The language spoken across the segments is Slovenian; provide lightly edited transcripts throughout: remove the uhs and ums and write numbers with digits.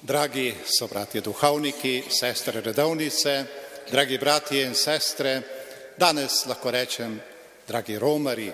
Dragi sobratje duhovniki, sestre redovnice, dragi bratje in sestre, danes lahko rečem, dragi romarji.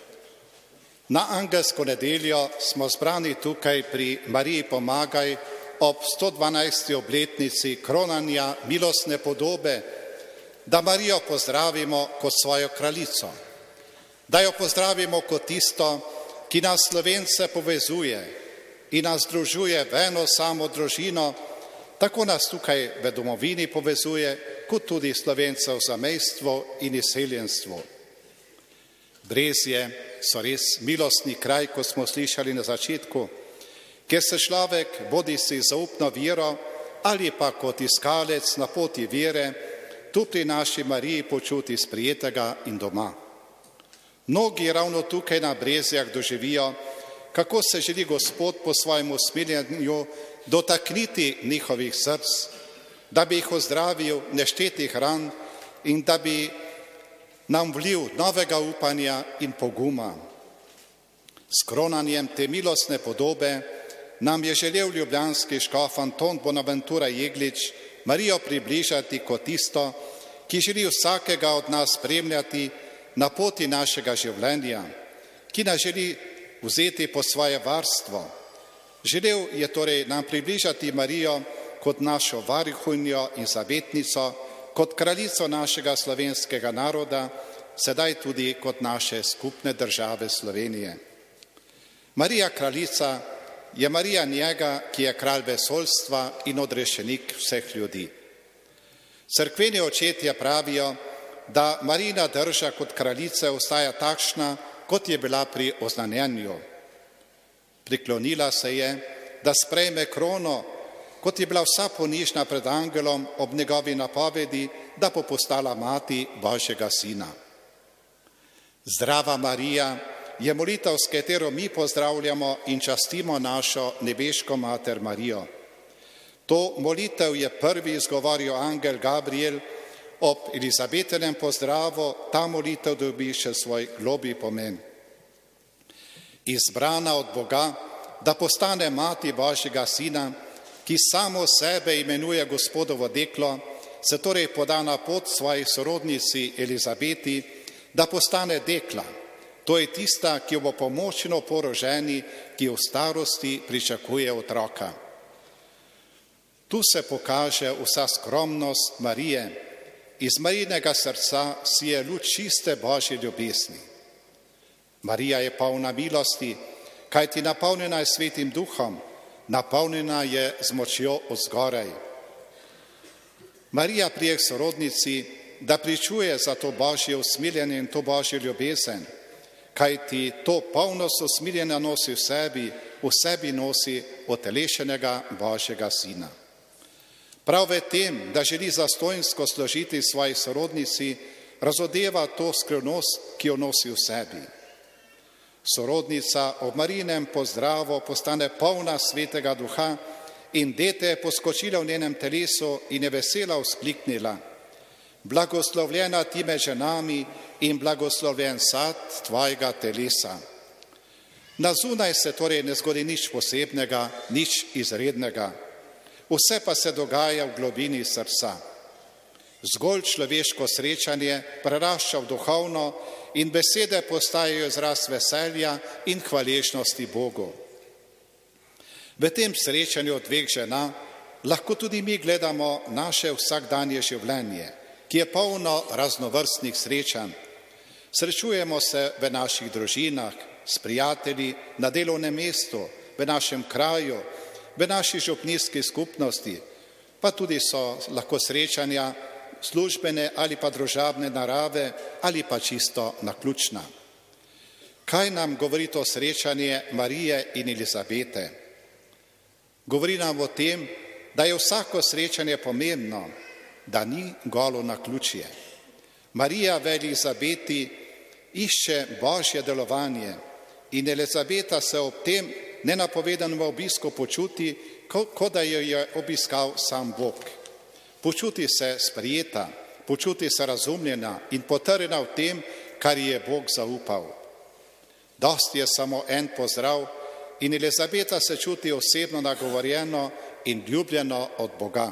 Na angelsko nedeljo smo zbrani tukaj pri Mariji Pomagaj ob 112. obletnici kronanja milostne podobe, da Marijo pozdravimo kot svojo kraljico, da jo pozdravimo kot tisto, ki nas Slovence povezuje in nas združuje v eno samo družino, tako nas tukaj v domovini povezuje, kot tudi Slovencev v zamejstvu in izseljenstvu. Brezje so res milostni kraj, kot smo slišali na začetku, kjer se človek bodisi zaupno vero ali pa kot iskalec na poti vere tu pri naši Mariji počuti sprijetega in doma. Mnogi ravno tukaj na Brezjah doživijo, kako se želi Gospod po svojem usmiljenju dotakniti njihovih src, da bi jih ozdravil neštetih ran in da bi nam vlil novega upanja in poguma. S kronanjem te milostne podobe nam je želel ljubljanski škof Anton Bonaventura Jeglič Marijo približati kot tisto, ki želi vsakega od nas spremljati na poti našega življenja, ki nas želi vzeti pod svoje varstvo. Želel je torej nam približati Marijo kot našo varuhinjo in zavetnico, kot kraljico našega slovenskega naroda, sedaj tudi kot naše skupne države Slovenije. Marija kraljica je Marija njega, ki je kralj vesoljstva in odrešenik vseh ljudi. Cerkveni očetje pravijo, da Marijina drža kot kraljice ostaja takšna, kot je bila pri oznanjenju. Priklonila se je, da sprejme krono, kot je bila vsa ponižna pred angelom ob njegovi napovedi, da bo postala mati Božjega sina. Zdrava Marija je molitev, s katero mi pozdravljamo in častimo našo nebeško mater Marijo. To molitev je prvi izgovoril angel Gabriel ob Elizabetenem pozdravu, ta molitev dobi še svoj globlji pomen. Izbrana od Boga, da postane mati Božjega sina, ki samo sebe imenuje Gospodovo deklo, se torej poda na pot svoji sorodnici Elizabeti, da postane dekla. To je tista, ki jo bo pomočno poroženi, ki v starosti pričakuje otroka. Tu se pokaže vsa skromnost Marije. Iz Marijinega srca sije luč čiste Božje ljubezni. Marija je polna milosti, kajti napolnjena je Svetim Duhom, napolnjena je z močjo od zgoraj. Marija prije k sorodnici, da pričuje za to Božje usmiljenje in to Božjo ljubezen, kajti to polnost usmiljenja nosi v sebi nosi utelešenega Božjega sina. Prav v tem, da želi zastojnsko služiti svoji sorodnici, razodeva to skrivnost, ki jo nosi v sebi. Sorodnica ob Marijinem pozdravu postane polna Svetega Duha in dete je poskočila v njenem telesu in je vesela vzkliknila: blagoslovljena ti med ženami in blagoslovljen sad tvojega telesa. Na zunaj se torej ne zgodi nič posebnega, nič izrednega. Vse pa se dogaja v globini srca. Zgolj človeško srečanje prerašča v duhovno in besede postajajo izraz veselja in hvaležnosti Bogu. V tem srečanju dveh žena lahko tudi mi gledamo naše vsakdanje življenje, ki je polno raznovrstnih srečanj. Srečujemo se v naših družinah, s prijatelji, na delovnem mestu, v našem kraju, v naši župnijski skupnosti, pa tudi so lahko srečanja službene ali pa družabne narave ali pa čisto naključna. Kaj nam govori to srečanje Marije in Elizabete? Govori nam o tem, da je vsako srečanje pomembno, da ni golo naključje. Marija v Elizabeti išče Božje delovanje in Elizabeta se ob tem nenapovedanem obisku počuti, kot da jo je obiskal sam Bog. Počuti se sprijeta, počuti se razumljena in potrjena v tem, kar ji je Bog zaupal. Dosti je samo en pozdrav in Elizabeta se čuti osebno nagovorjeno in ljubljeno od Boga.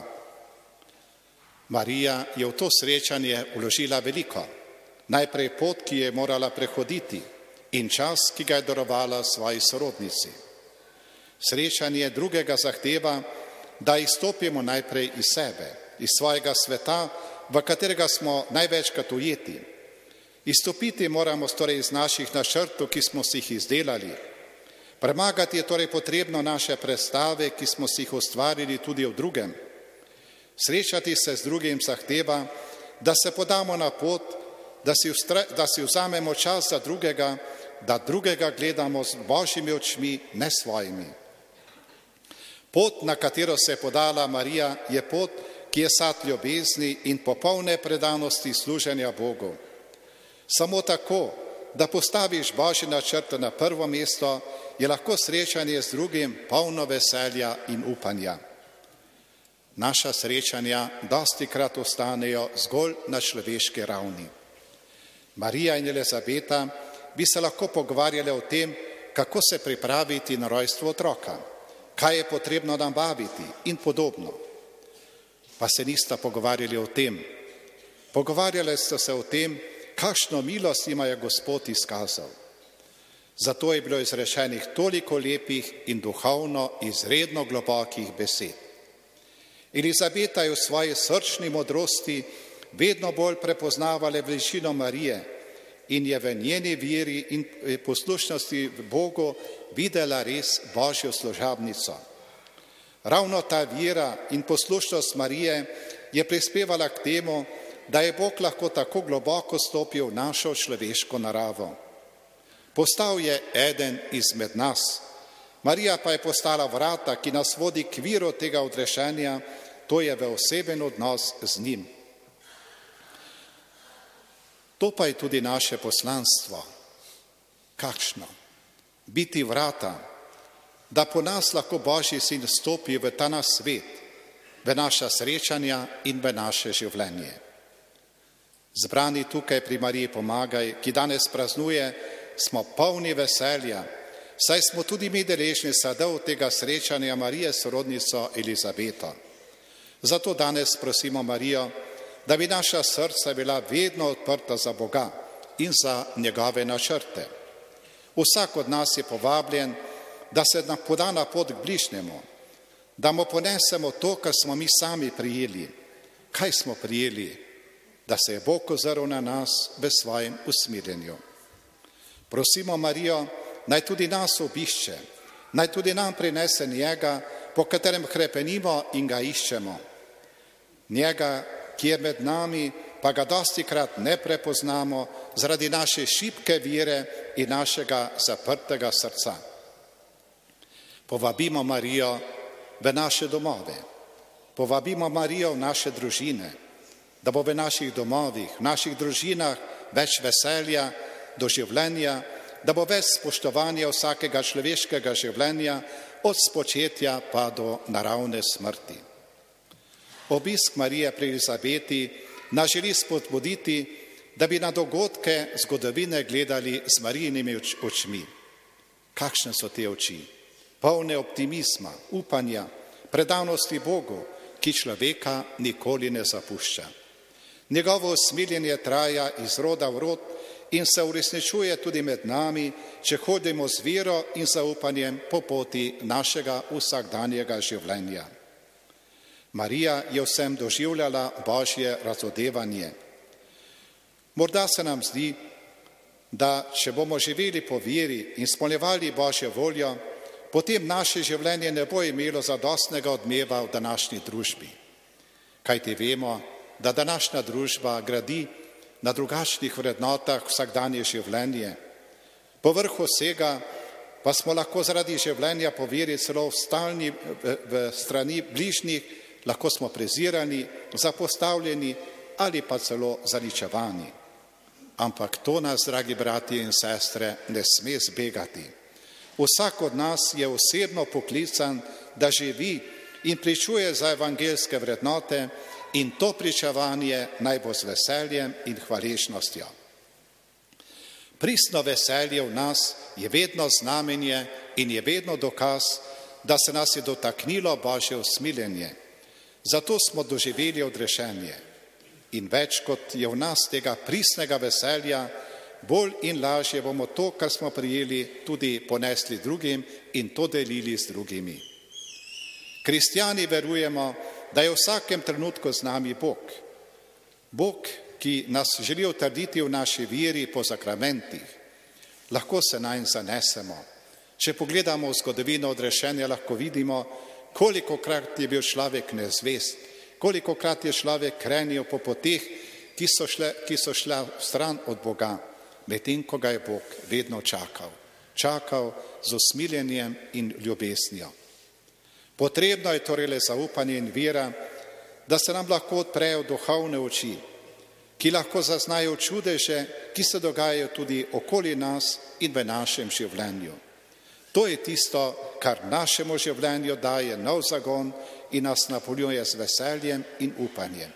Marija je v to srečanje vložila veliko. Najprej pot, ki je morala prehoditi, in čas, ki ga je darovala svoji sorodnici. Srečanje drugega zahteva, da izstopimo najprej iz sebe, iz svojega sveta, v katerega smo največkrat ujeti. Izstopiti moramo torej iz naših načrtov, ki smo si jih izdelali. Premagati je torej potrebno naše predstave, ki smo si jih ustvarili tudi v drugem. Srečati se z drugim zahteva, da se podamo na pot, da si vzamemo čas za drugega, da drugega gledamo z Božjimi očmi, ne svojimi. Pot, na katero se je podala Marija, je pot, ki je sad ljubezni in popolne predanosti služenja Bogu. Samo tako, da postaviš Božje načrte na prvo mesto, je lahko srečanje z drugim polno veselja in upanja. Naša srečanja dostikrat ostanejo zgolj na človeški ravni. Marija in Elizabeta bi se lahko pogovarjale o tem, kako se pripraviti na rojstvo otroka, kaj je potrebno nabaviti in podobno. Pa se nista pogovarjali o tem. Pogovarjali sta se o tem, kakšno milost jima je Gospod izkazal. Zato je bilo izrečenih toliko lepih in duhovno izredno globokih besed. Elizabeta je v svoji srčni modrosti vedno bolj prepoznavala bližino Marije in je v njeni veri in poslušnosti Bogu videla res Božjo služabnico. Ravno ta vera in poslušnost Marije je prispevala k temu, da je Bog lahko tako globoko stopil v našo človeško naravo. Postal je eden izmed nas. Marija pa je postala vrata, ki nas vodi k viru tega odrešenja, to je v oseben odnos z njim. To pa je tudi naše poslanstvo. Kakšno? Biti vrata, da po nas lahko Božji sin stopi v ta naš svet, v naša srečanja in v naše življenje. Zbrani tukaj pri Mariji Pomagaj, ki danes praznuje, smo polni veselja, saj smo tudi mi deležni sadov tega srečanja Marije s sorodnico Elizabeto. Zato danes prosimo Marijo, da bi naša srca bila vedno odprta za Boga in za njegove načrte. Vsak od nas je povabljen, da se poda na pot k bližnjemu, da mu ponesemo to, kar smo mi sami prijeli. Kaj smo prijeli? Da se je Bog ozrl na nas v svojem usmiljenju. Prosimo Marijo, naj tudi nas obišče, naj tudi nam prinese njega, po katerem hrepenimo in ga iščemo. Njega, ki je med nami, pa ga dostikrat ne prepoznamo zaradi naše šibke vere in našega zaprtega srca. Povabimo Marijo v naše domove, povabimo Marijo v naše družine, da bo v naših domovih, v naših družinah več veselja, doživljenja, da bo več spoštovanja vsakega človeškega življenja, od spočetja pa do naravne smrti. Obisk Marije pri Elizabeti nas želi spodbuditi, da bi na dogodke zgodovine gledali z Marijinimi očmi. Kakšne so te oči? Polne optimizma, upanja, predanosti Bogu, ki človeka nikoli ne zapušča. Njegovo usmiljenje traja iz roda v rod in se uresničuje tudi med nami, če hodimo z vero in zaupanjem po poti našega vsakdanjega življenja. Marija je vsem doživljala Božje razodevanje. Morda se nam zdi, da če bomo živeli po veri in izpolnjevali Božjo voljo, potem naše življenje ne bo imelo zadostnega odmeva v današnji družbi. Kajti vemo, da današnja družba gradi na drugačnih vrednotah vsakdanje življenje. Povrh vsega pa smo lahko zaradi življenja po veri celo stalni v strani bližnjih, lahko smo prezirani, zapostavljeni ali pa celo zaničevani. Ampak to nas, dragi bratje in sestre, ne sme zbegati. Vsak od nas je osebno poklican, da živi in pričuje za evangeljske vrednote in to pričevanje naj bo z veseljem in hvaležnostjo. Pristno veselje v nas je vedno znamenje in je vedno dokaz, da se nas je dotaknilo Božje usmiljenje. Zato smo doživeli odrešenje. In več kot je v nas tega pristnega veselja, bolj in lažje bomo to, kar smo prijeli, tudi ponesli drugim in to delili z drugimi. Kristjani verujemo, da je v vsakem trenutku z nami Bog. Bog, ki nas želi utrditi v naši veri po sakramentih. Lahko se nanj zanesemo. Če pogledamo v zgodovino odrešenja, lahko vidimo, kolikokrat je bil človek nezvest, kolikokrat je človek krenil po poteh, ki so šla stran od Boga, medtem ko ga je Bog vedno čakal. Čakal z usmiljenjem in ljubeznijo. Potrebno je torej le zaupanje in vera, da se nam lahko odprejo duhovne oči, ki lahko zaznajo čudeže, ki se dogajajo tudi okoli nas in v našem življenju. To je tisto, kar našemu življenju daje nov zagon in nas napolnjuje z veseljem in upanjem.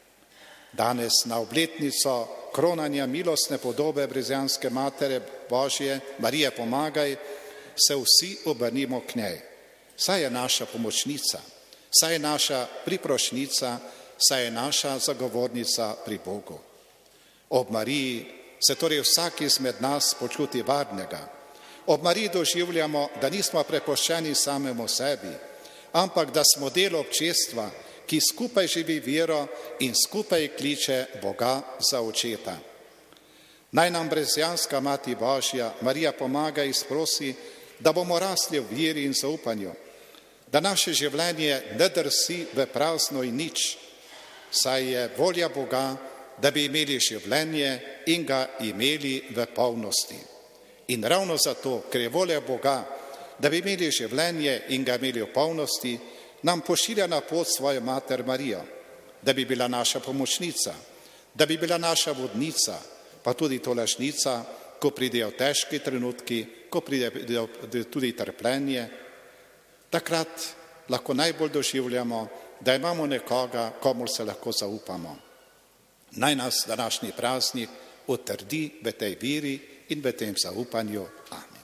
Danes na obletnico kronanja milostne podobe brezjanske Matere Božje, Marije pomagaj, se vsi obrnimo k njej. Saj je naša pomočnica, saj je naša priprošnica, saj je naša zagovornica pri Bogu. Ob Mariji se torej vsak izmed nas počuti varnega. Ob Mariji doživljamo, da nismo prepuščeni samemu sebi, ampak da smo del občestva, ki skupaj živi vero in skupaj kliče Boga za očeta. Naj nam brezjanska Mati Božja, Marija pomaga in sprosi, da bomo rasli v veri in zaupanju, da naše življenje ne drsi v prazno in nič, saj je volja Boga, da bi imeli življenje in ga imeli v polnosti. In ravno zato, ker je volja Boga, da bi imeli življenje in ga imeli v polnosti, nam pošilja na pot svojo Mater Marijo, da bi bila naša pomočnica, da bi bila naša vodnica, pa tudi tolažnica, ko pridejo težki trenutki, ko pride tudi trpljenje. Takrat lahko najbolj doživljamo, da imamo nekoga, komur se lahko zaupamo. Naj nas današnji praznik utrdi v tej veri in v tem zaupanju. Amen.